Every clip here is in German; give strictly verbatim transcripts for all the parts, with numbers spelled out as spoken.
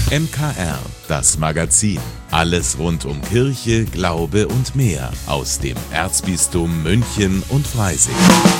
M K R, das Magazin. Alles rund um Kirche, Glaube und mehr aus dem Erzbistum München und Freising.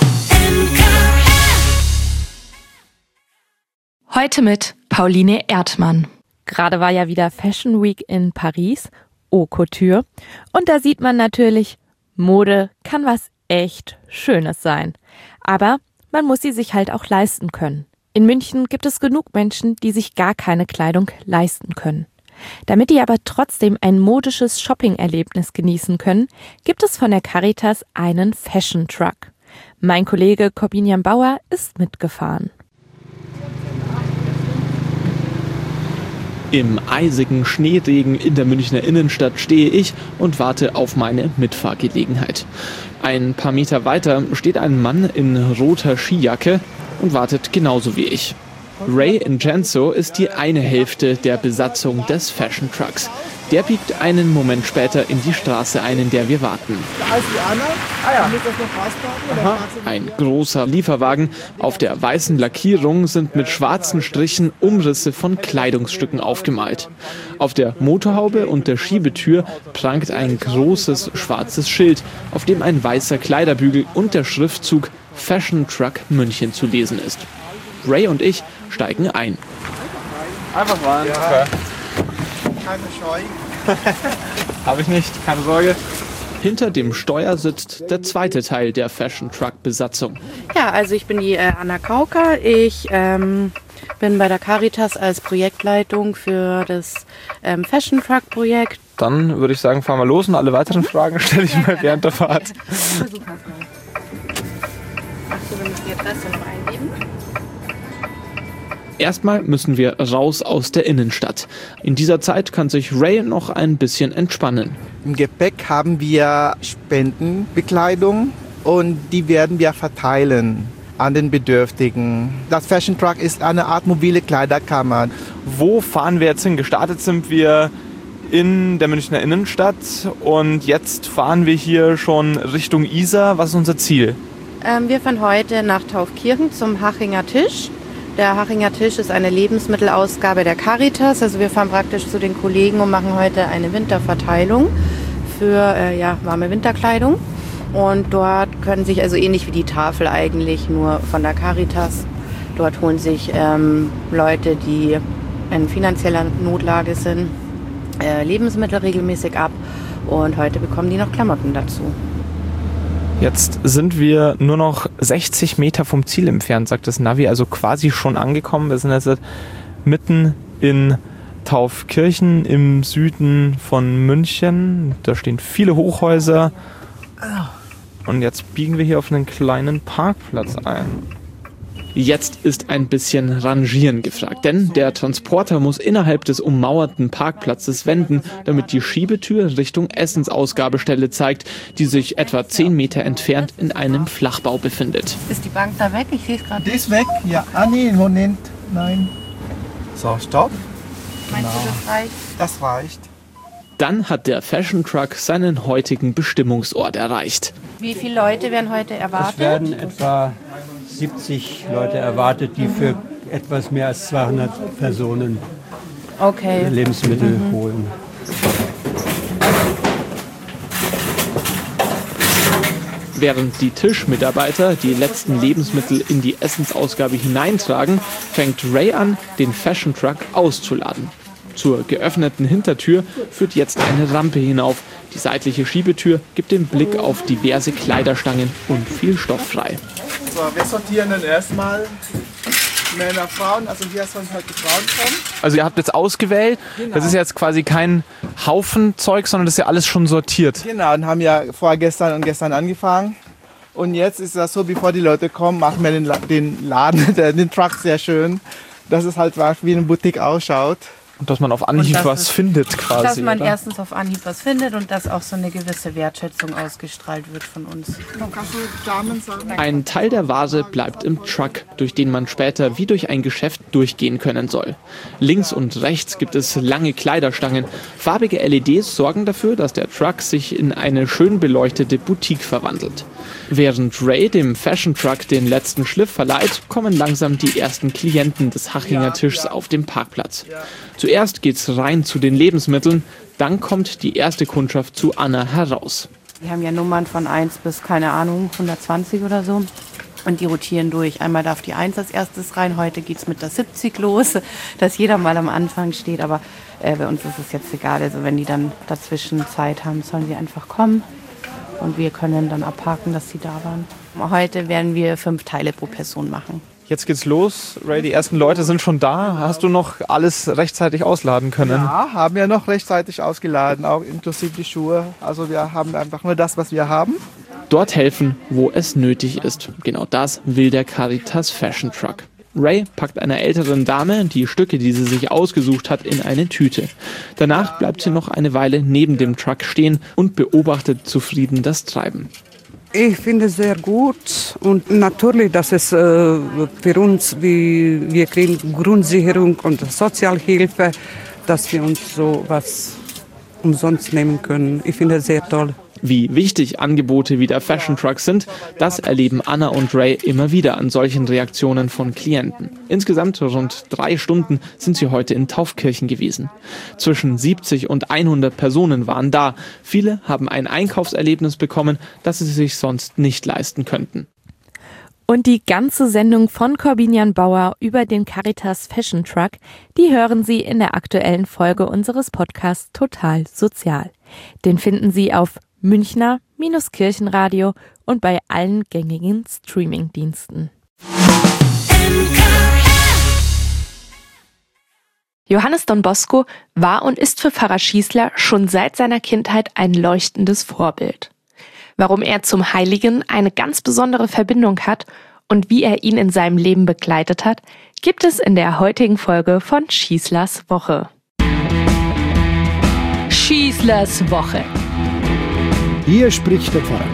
Heute mit Pauline Erdmann. Gerade war ja wieder Fashion Week in Paris, Haute Couture. Und da sieht man natürlich, Mode kann was echt Schönes sein. Aber man muss sie sich halt auch leisten können. In München gibt es genug Menschen, die sich gar keine Kleidung leisten können. Damit die aber trotzdem ein modisches Shopping-Erlebnis genießen können, gibt es von der Caritas einen Fashion Truck. Mein Kollege Corbinian Bauer ist mitgefahren. Im eisigen Schneeregen in der Münchner Innenstadt stehe ich und warte auf meine Mitfahrgelegenheit. Ein paar Meter weiter steht ein Mann in roter Skijacke und wartet genauso wie ich. Ray Ingenso ist die eine Hälfte der Besatzung des Fashion Trucks. Der biegt einen Moment später in die Straße ein, in der wir warten. Da ist die Anna. Ah ja. Muss das noch rauspacken? Ein großer Lieferwagen. Auf der weißen Lackierung sind mit schwarzen Strichen Umrisse von Kleidungsstücken aufgemalt. Auf der Motorhaube und der Schiebetür prangt ein großes schwarzes Schild, auf dem ein weißer Kleiderbügel und der Schriftzug Fashion Truck München zu lesen ist. Ray und ich steigen ein. Einfach rein. Ja. Keine Scheu. Habe ich nicht, keine Sorge. Hinter dem Steuer sitzt der zweite Teil der Fashion Truck Besatzung. Ja, also ich bin die äh, Anna Kauker. Ich ähm, bin bei der Caritas als Projektleitung für das ähm, Fashion Truck Projekt. Dann würde ich sagen, fahren wir los und alle weiteren Fragen stelle ich mal während der Fahrt. Ja, super. Achso, wir müssen die Adresse noch eingeben. Erstmal müssen wir raus aus der Innenstadt. In dieser Zeit kann sich Ray noch ein bisschen entspannen. Im Gepäck haben wir Spendenbekleidung und die werden wir verteilen an den Bedürftigen. Das Fashion Truck ist eine Art mobile Kleiderkammer. Wo fahren wir jetzt hin? Gestartet sind wir in der Münchner Innenstadt und jetzt fahren wir hier schon Richtung Isar. Was ist unser Ziel? Ähm, wir fahren heute nach Taufkirchen zum Hachinger Tisch. Der Hachinger Tisch ist eine Lebensmittelausgabe der Caritas. Also wir fahren praktisch zu den Kollegen und machen heute eine Winterverteilung für äh, ja, warme Winterkleidung. Und dort können sich, also ähnlich wie die Tafel eigentlich, nur von der Caritas, dort holen sich ähm, Leute, die in finanzieller Notlage sind, äh, Lebensmittel regelmäßig ab. Und heute bekommen die noch Klamotten dazu. Jetzt sind wir nur noch sechzig Meter vom Ziel entfernt, sagt das Navi, also quasi schon angekommen. Wir sind jetzt mitten in Taufkirchen im Süden von München. Da stehen viele Hochhäuser. Und jetzt biegen wir hier auf einen kleinen Parkplatz ein. Jetzt ist ein bisschen Rangieren gefragt, denn der Transporter muss innerhalb des ummauerten Parkplatzes wenden, damit die Schiebetür Richtung Essensausgabestelle zeigt, die sich etwa zehn Meter entfernt in einem Flachbau befindet. Ist die Bank da weg? Ich sehe es gerade. Die ist weg? Ja. Ah nee, Moment. Nein. So, stopp. Meinst du, das reicht? Das reicht. Dann hat der Fashion Truck seinen heutigen Bestimmungsort erreicht. Wie viele Leute werden heute erwartet? Es werden etwa siebzig Leute erwartet, die für etwas mehr als zweihundert Personen okay. Lebensmittel mhm. holen. Während die Tischmitarbeiter die letzten Lebensmittel in die Essensausgabe hineintragen, fängt Ray an, den Fashion Truck auszuladen. Zur geöffneten Hintertür führt jetzt eine Rampe hinauf. Die seitliche Schiebetür gibt den Blick auf diverse Kleiderstangen und viel Stoff frei. So, wir sortieren dann erstmal Männer, Frauen, also hier sollen halt die Frauen kommen. Also ihr habt jetzt ausgewählt, genau. Das ist jetzt quasi kein Haufen Zeug, sondern das ist ja alles schon sortiert. Genau, und haben ja vorgestern und gestern angefangen. Und jetzt ist das so, bevor die Leute kommen, machen wir den, La- den Laden, den Truck sehr schön, dass es halt wie eine Boutique ausschaut. Und dass man auf Anhieb was ist, findet quasi. Dass man oder? erstens auf Anhieb was findet und dass auch so eine gewisse Wertschätzung ausgestrahlt wird von uns. Ein Teil der Ware bleibt im Truck, durch den man später wie durch ein Geschäft durchgehen können soll. Links und rechts gibt es lange Kleiderstangen. Farbige L E Ds sorgen dafür, dass der Truck sich in eine schön beleuchtete Boutique verwandelt. Während Ray dem Fashion Truck den letzten Schliff verleiht, kommen langsam die ersten Klienten des Hachinger Tischs auf dem Parkplatz. Zuerst geht's rein zu den Lebensmitteln, dann kommt die erste Kundschaft zu Anna heraus. Wir haben ja Nummern von eins bis, keine Ahnung, hundertzwanzig oder so. Und die rotieren durch. Einmal darf die eins als erstes rein. Heute geht's mit der siebzig los, dass jeder mal am Anfang steht. Aber äh, bei uns ist es jetzt egal. Also wenn die dann dazwischen Zeit haben, sollen sie einfach kommen. Und wir können dann abhaken, dass sie da waren. Heute werden wir fünf Teile pro Person machen. Jetzt geht's los. Ray, die ersten Leute sind schon da. Hast du noch alles rechtzeitig ausladen können? Ja, haben wir noch rechtzeitig ausgeladen, auch inklusive die Schuhe. Also wir haben einfach nur das, was wir haben. Dort helfen, wo es nötig ist. Genau das will der Caritas Fashion Truck. Ray packt einer älteren Dame die Stücke, die sie sich ausgesucht hat, in eine Tüte. Danach bleibt sie noch eine Weile neben dem Truck stehen und beobachtet zufrieden das Treiben. Ich finde es sehr gut und natürlich, dass es äh, für uns, wie wir kriegen Grundsicherung und Sozialhilfe, dass wir uns so was umsonst nehmen können. Ich finde es sehr toll. Wie wichtig Angebote wie der Fashion Truck sind, das erleben Anna und Ray immer wieder an solchen Reaktionen von Klienten. Insgesamt rund drei Stunden sind sie heute in Taufkirchen gewesen. Zwischen siebzig und hundert Personen waren da. Viele haben ein Einkaufserlebnis bekommen, das sie sich sonst nicht leisten könnten. Und die ganze Sendung von Corbinian Bauer über den Caritas Fashion Truck, die hören Sie in der aktuellen Folge unseres Podcasts Total Sozial. Den finden Sie auf Münchner-Kirchenradio und bei allen gängigen Streamingdiensten. Johannes Don Bosco war und ist für Pfarrer Schießler schon seit seiner Kindheit ein leuchtendes Vorbild. Warum er zum Heiligen eine ganz besondere Verbindung hat und wie er ihn in seinem Leben begleitet hat, gibt es in der heutigen Folge von Schießlers Woche. Schießlers Woche. Hier spricht der Pfarrer.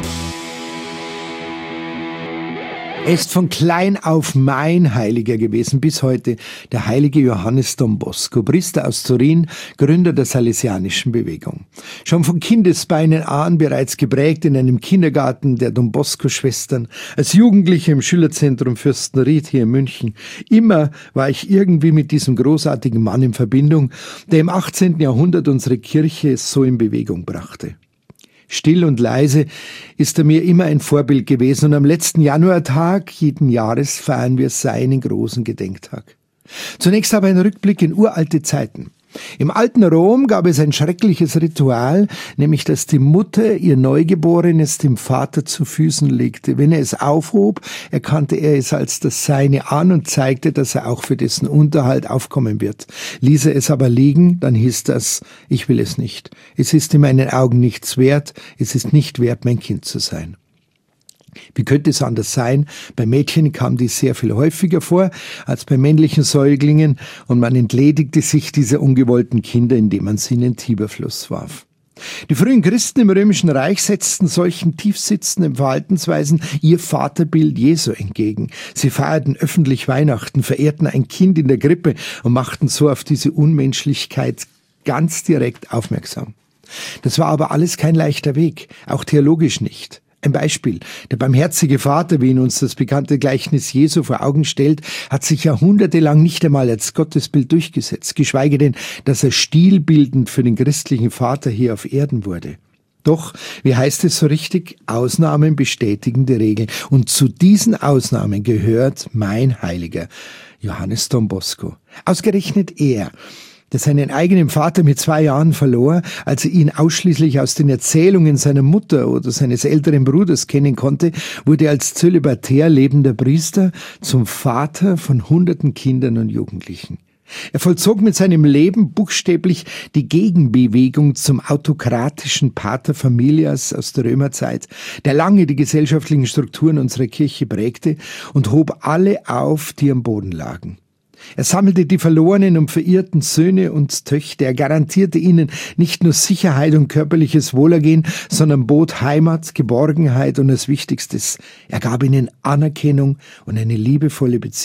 Er ist von klein auf mein Heiliger gewesen, bis heute der heilige Johannes Don Bosco, Priester aus Turin, Gründer der salesianischen Bewegung. Schon von Kindesbeinen an bereits geprägt in einem Kindergarten der Don Bosco-Schwestern, als Jugendlicher im Schülerzentrum Fürstenried hier in München. Immer war ich irgendwie mit diesem großartigen Mann in Verbindung, der im achtzehnten Jahrhundert unsere Kirche so in Bewegung brachte. Still und leise ist er mir immer ein Vorbild gewesen und am letzten Januartag jeden Jahres feiern wir seinen großen Gedenktag. Zunächst aber ein Rückblick in uralte Zeiten. Im alten Rom gab es ein schreckliches Ritual, nämlich dass die Mutter ihr Neugeborenes dem Vater zu Füßen legte. Wenn er es aufhob, erkannte er es als das Seine an und zeigte, dass er auch für dessen Unterhalt aufkommen wird. Ließ er es aber liegen, dann hieß das, ich will es nicht. Es ist in meinen Augen nichts wert, es ist nicht wert, mein Kind zu sein. Wie könnte es anders sein? Bei Mädchen kam dies sehr viel häufiger vor als bei männlichen Säuglingen und man entledigte sich dieser ungewollten Kinder, indem man sie in den Tiberfluss warf. Die frühen Christen im Römischen Reich setzten solchen tiefsitzenden Verhaltensweisen ihr Vaterbild Jesu entgegen. Sie feierten öffentlich Weihnachten, verehrten ein Kind in der Krippe und machten so auf diese Unmenschlichkeit ganz direkt aufmerksam. Das war aber alles kein leichter Weg, auch theologisch nicht. Ein Beispiel. Der barmherzige Vater, wie ihn uns das bekannte Gleichnis Jesu vor Augen stellt, hat sich jahrhundertelang nicht einmal als Gottesbild durchgesetzt, geschweige denn, dass er stilbildend für den christlichen Vater hier auf Erden wurde. Doch, wie heißt es so richtig, Ausnahmen bestätigen die Regel. Und zu diesen Ausnahmen gehört mein Heiliger, Johannes Don Bosco. Ausgerechnet er, der seinen eigenen Vater mit zwei Jahren verlor, als er ihn ausschließlich aus den Erzählungen seiner Mutter oder seines älteren Bruders kennen konnte, wurde als zölibatär lebender Priester zum Vater von hunderten Kindern und Jugendlichen. Er vollzog mit seinem Leben buchstäblich die Gegenbewegung zum autokratischen Pater Familias aus der Römerzeit, der lange die gesellschaftlichen Strukturen unserer Kirche prägte und hob alle auf, die am Boden lagen. Er sammelte die verlorenen und verirrten Söhne und Töchter. Er garantierte ihnen nicht nur Sicherheit und körperliches Wohlergehen, sondern bot Heimat, Geborgenheit und das Wichtigste, er gab ihnen Anerkennung und eine liebevolle Beziehung.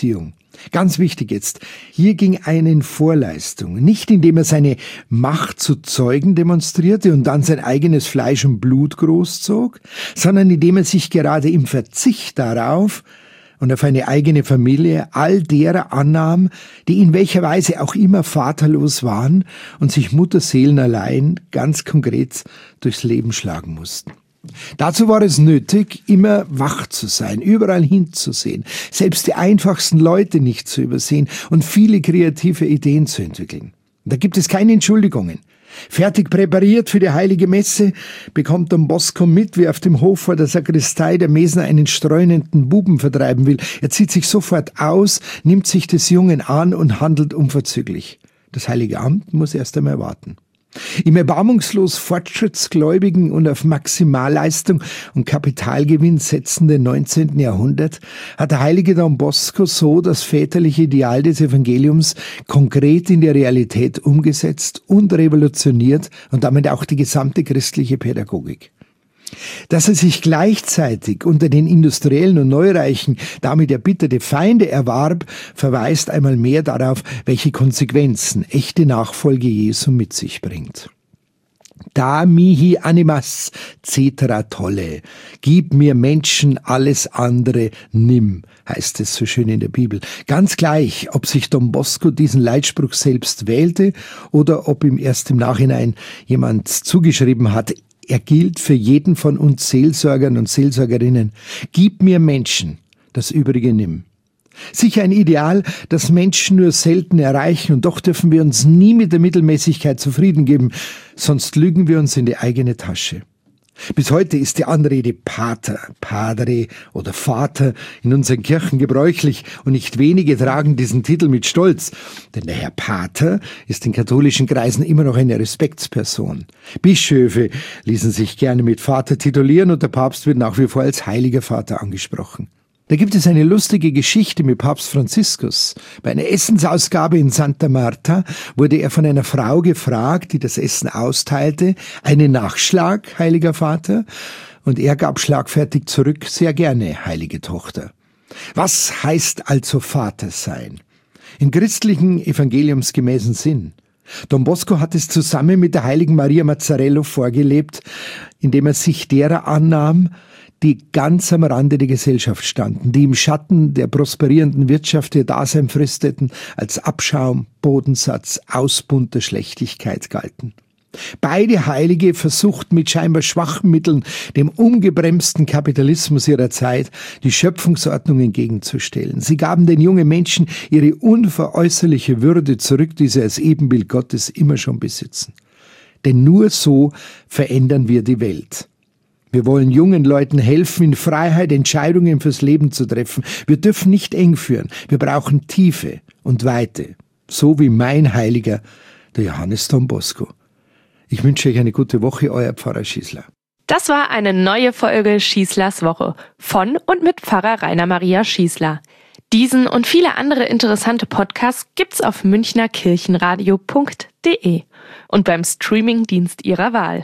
Ganz wichtig jetzt, hier ging einer in Vorleistung, nicht indem er seine Macht zu Zeugen demonstrierte und dann sein eigenes Fleisch und Blut großzog, sondern indem er sich gerade im Verzicht darauf und auf eine eigene Familie all derer annahm, die in welcher Weise auch immer vaterlos waren und sich mutterseelenallein ganz konkret durchs Leben schlagen mussten. Dazu war es nötig, immer wach zu sein, überall hinzusehen, selbst die einfachsten Leute nicht zu übersehen und viele kreative Ideen zu entwickeln. Da gibt es keine Entschuldigungen. Fertig präpariert für die heilige Messe bekommt Don Bosco mit, wie auf dem Hof vor der Sakristei der Mesner einen streunenden Buben vertreiben will. Er zieht sich sofort aus, nimmt sich des Jungen an und handelt unverzüglich. Das heilige Amt muss erst einmal warten. Im erbarmungslos fortschrittsgläubigen und auf Maximalleistung und Kapitalgewinn setzenden neunzehnten Jahrhundert hat der heilige Don Bosco so das väterliche Ideal des Evangeliums konkret in der Realität umgesetzt und revolutioniert und damit auch die gesamte christliche Pädagogik. Dass er sich gleichzeitig unter den Industriellen und Neureichen damit erbitterte Feinde erwarb, verweist einmal mehr darauf, welche Konsequenzen echte Nachfolge Jesu mit sich bringt. Da mihi animas cetera tolle, gib mir Menschen, alles andere nimm, heißt es so schön in der Bibel. Ganz gleich, ob sich Don Bosco diesen Leitspruch selbst wählte oder ob ihm erst im Nachhinein jemand zugeschrieben hat. Er gilt für jeden von uns Seelsorgern und Seelsorgerinnen. Gib mir Menschen, das Übrige nimm. Sicher ein Ideal, das Menschen nur selten erreichen, und doch dürfen wir uns nie mit der Mittelmäßigkeit zufrieden geben, sonst lügen wir uns in die eigene Tasche. Bis heute ist die Anrede Pater, Padre oder Vater in unseren Kirchen gebräuchlich, und nicht wenige tragen diesen Titel mit Stolz, denn der Herr Pater ist in katholischen Kreisen immer noch eine Respektsperson. Bischöfe ließen sich gerne mit Vater titulieren und der Papst wird nach wie vor als Heiliger Vater angesprochen. Da gibt es eine lustige Geschichte mit Papst Franziskus. Bei einer Essensausgabe in Santa Marta wurde er von einer Frau gefragt, die das Essen austeilte, einen Nachschlag, Heiliger Vater? Und er gab schlagfertig zurück, sehr gerne, heilige Tochter. Was heißt also Vater sein? Im christlichen evangeliumsgemäßen Sinn. Don Bosco hat es zusammen mit der heiligen Maria Mazzarello vorgelebt, indem er sich derer annahm, die ganz am Rande der Gesellschaft standen, die im Schatten der prosperierenden Wirtschaft ihr Dasein fristeten, als Abschaum, Bodensatz, Ausbund der Schlechtigkeit galten. Beide Heilige versuchten mit scheinbar schwachen Mitteln dem ungebremsten Kapitalismus ihrer Zeit die Schöpfungsordnung entgegenzustellen. Sie gaben den jungen Menschen ihre unveräußerliche Würde zurück, die sie als Ebenbild Gottes immer schon besitzen. Denn nur so verändern wir die Welt. Wir wollen jungen Leuten helfen, in Freiheit Entscheidungen fürs Leben zu treffen. Wir dürfen nicht eng führen. Wir brauchen Tiefe und Weite. So wie mein Heiliger, der Johannes Don Bosco. Ich wünsche euch eine gute Woche, euer Pfarrer Schießler. Das war eine neue Folge Schießlers Woche von und mit Pfarrer Rainer Maria Schießler. Diesen und viele andere interessante Podcasts gibt's auf münchner kirchenradio punkt de und beim Streamingdienst Ihrer Wahl.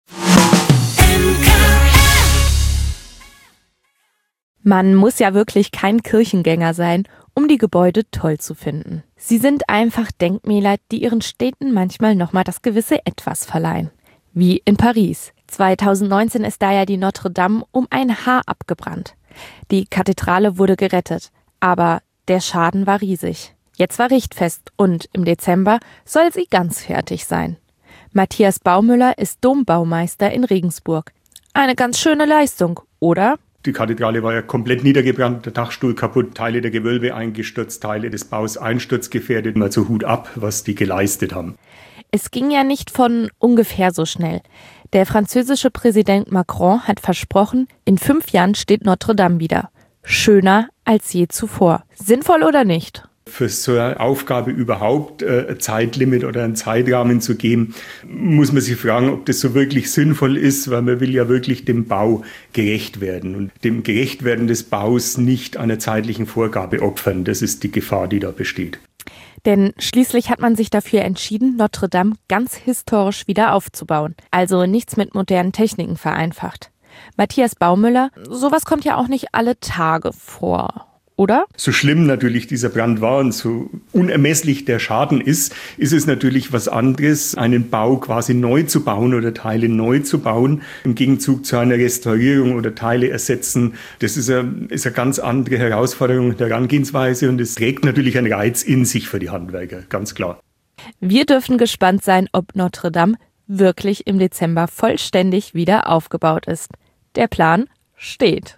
Man muss ja wirklich kein Kirchengänger sein, um die Gebäude toll zu finden. Sie sind einfach Denkmäler, die ihren Städten manchmal nochmal das gewisse Etwas verleihen. Wie in Paris. zweitausendneunzehn ist da ja die Notre Dame um ein Haar abgebrannt. Die Kathedrale wurde gerettet, aber der Schaden war riesig. Jetzt war Richtfest und im Dezember soll sie ganz fertig sein. Matthias Baumüller ist Dombaumeister in Regensburg. Eine ganz schöne Leistung, oder? Die Kathedrale war ja komplett niedergebrannt, der Dachstuhl kaputt, Teile der Gewölbe eingestürzt, Teile des Baus einsturzgefährdet. Also Hut ab, was die geleistet haben. Es ging ja nicht von ungefähr so schnell. Der französische Präsident Macron hat versprochen, in fünf Jahren steht Notre Dame wieder. Schöner als je zuvor. Sinnvoll oder nicht? Für so eine Aufgabe überhaupt äh, ein Zeitlimit oder einen Zeitrahmen zu geben, muss man sich fragen, ob das so wirklich sinnvoll ist, weil man will ja wirklich dem Bau gerecht werden und dem Gerechtwerden des Baus nicht einer zeitlichen Vorgabe opfern. Das ist die Gefahr, die da besteht. Denn schließlich hat man sich dafür entschieden, Notre Dame ganz historisch wieder aufzubauen. Also nichts mit modernen Techniken vereinfacht. Matthias Baumüller, sowas kommt ja auch nicht alle Tage vor, oder? So schlimm natürlich dieser Brand war und so unermesslich der Schaden ist, ist es natürlich was anderes, einen Bau quasi neu zu bauen oder Teile neu zu bauen, im Gegenzug zu einer Restaurierung oder Teile ersetzen. Das ist eine, ist eine ganz andere Herausforderung der Herangehensweise und es trägt natürlich einen Reiz in sich für die Handwerker, ganz klar. Wir dürfen gespannt sein, ob Notre Dame wirklich im Dezember vollständig wieder aufgebaut ist. Der Plan steht.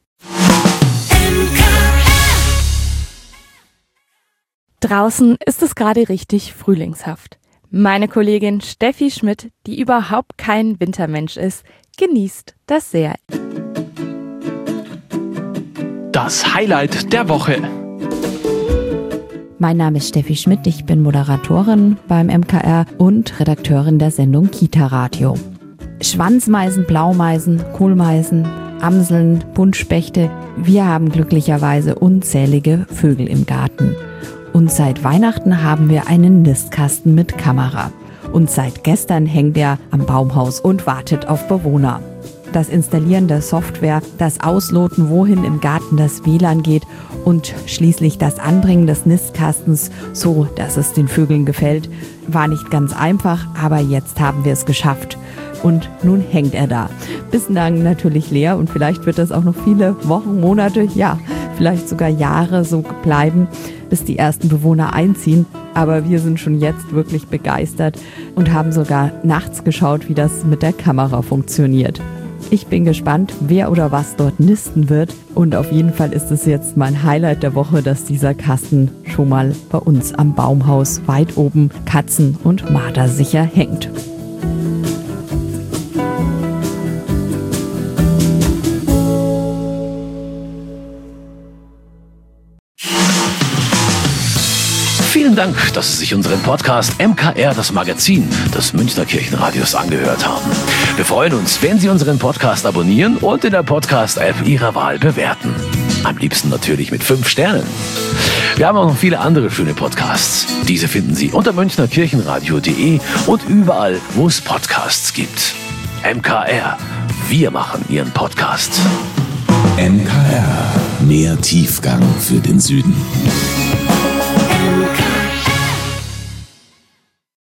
Draußen ist es gerade richtig frühlingshaft. Meine Kollegin Steffi Schmidt, die überhaupt kein Wintermensch ist, genießt das sehr. Das Highlight der Woche. Mein Name ist Steffi Schmidt, ich bin Moderatorin beim M K R und Redakteurin der Sendung Kita Radio. Schwanzmeisen, Blaumeisen, Kohlmeisen, Amseln, Buntspechte, wir haben glücklicherweise unzählige Vögel im Garten. Und seit Weihnachten haben wir einen Nistkasten mit Kamera. Und seit gestern hängt er am Baumhaus und wartet auf Bewohner. Das Installieren der Software, das Ausloten, wohin im Garten das W L A N geht und schließlich das Anbringen des Nistkastens, so dass es den Vögeln gefällt, war nicht ganz einfach, aber jetzt haben wir es geschafft. Und nun hängt er da. Bislang natürlich leer und vielleicht wird das auch noch viele Wochen, Monate, ja, vielleicht sogar Jahre so bleiben, bis die ersten Bewohner einziehen. Aber wir sind schon jetzt wirklich begeistert und haben sogar nachts geschaut, wie das mit der Kamera funktioniert. Ich bin gespannt, wer oder was dort nisten wird. Und auf jeden Fall ist es jetzt mein Highlight der Woche, dass dieser Kasten schon mal bei uns am Baumhaus weit oben katzen- und mardersicher hängt. Vielen Dank, dass Sie sich unseren Podcast M K R, das Magazin des Münchner Kirchenradios, angehört haben. Wir freuen uns, wenn Sie unseren Podcast abonnieren und in der Podcast-App Ihrer Wahl bewerten. Am liebsten natürlich mit fünf Sternen. Wir haben auch noch viele andere schöne Podcasts. Diese finden Sie unter münchner kirchenradio punkt de und überall, wo es Podcasts gibt. M K R, wir machen Ihren Podcast. M K R, mehr Tiefgang für den Süden.